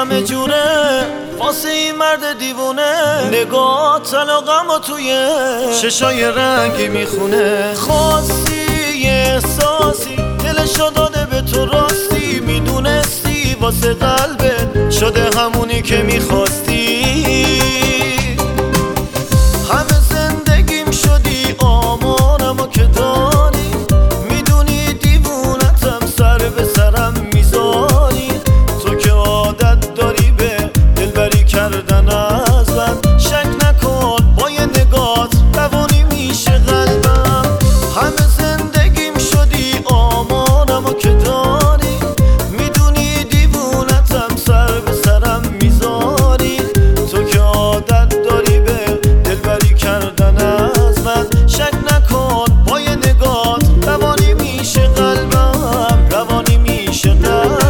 همه جوره واسه این مرد دیوونه. نگاه طلاقم و توی چشای رنگی میخونه. خواستی یه احساسی دلشو داده به تو راستی، میدونستی واسه قلبت شده همونی که میخواستی. همه زندگیم شدی آمانمو که داری، میدونی دیوونتم سر به سرم میذاری. تو که عادت داری به دلبری کردن از من، شک نکن با یه نگات روانی میشه قلبم. همه زندگیم شدی آمانمو که داری، میدونی دیوونتم سر به سرم میذاری. تو که عادت داری به دلبری کردن از من، شک نکن با یه نگات روانی میشه قلبم، روانی میشه قلبم.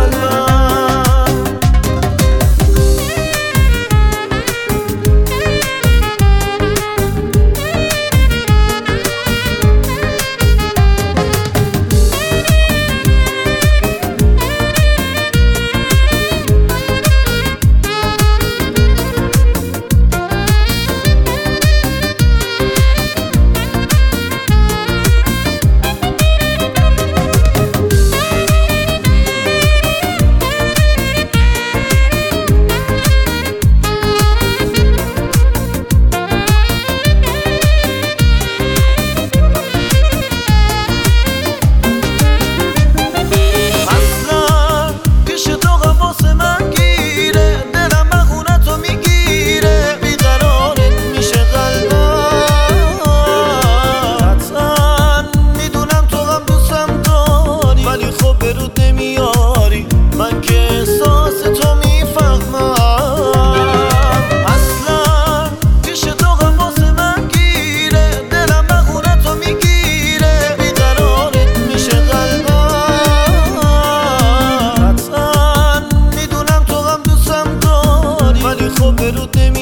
من که احساس تو میفهمم، اصلا پیش تو غم واسه من گیره. دلم بخونه تو میگیره، بیقرارت میشه قلبم. حتما میدونم تو غم دوستم داری، ولی خب برود